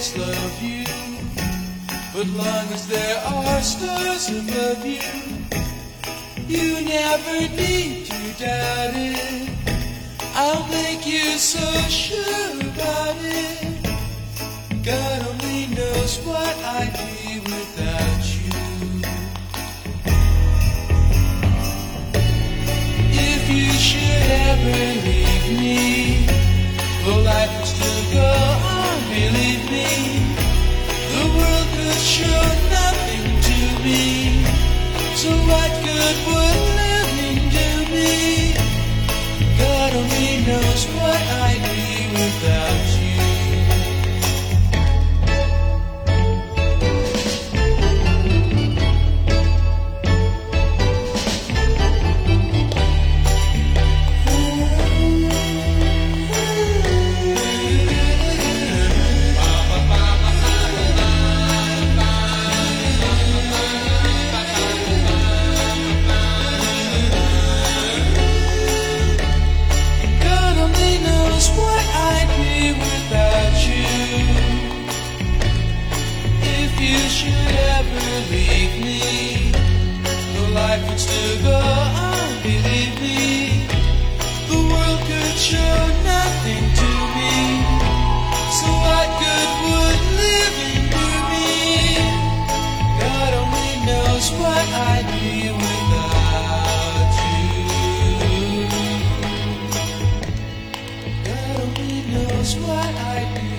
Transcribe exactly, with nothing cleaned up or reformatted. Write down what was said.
always love you, but long as there are stars above you, you never need to doubt it. I'll make you so sure about it. God only knows what I'd be without you. If you should ever leave me, well, life will still go on, believe me. The world could show nothing to me, so what good would living do me? God only knows what I'd be without you. If you should ever leave me, the life would still go on, believe me. The world could show nothing to me, so what good would living do me? God only knows what I'd be without you. God only knows what I'd be.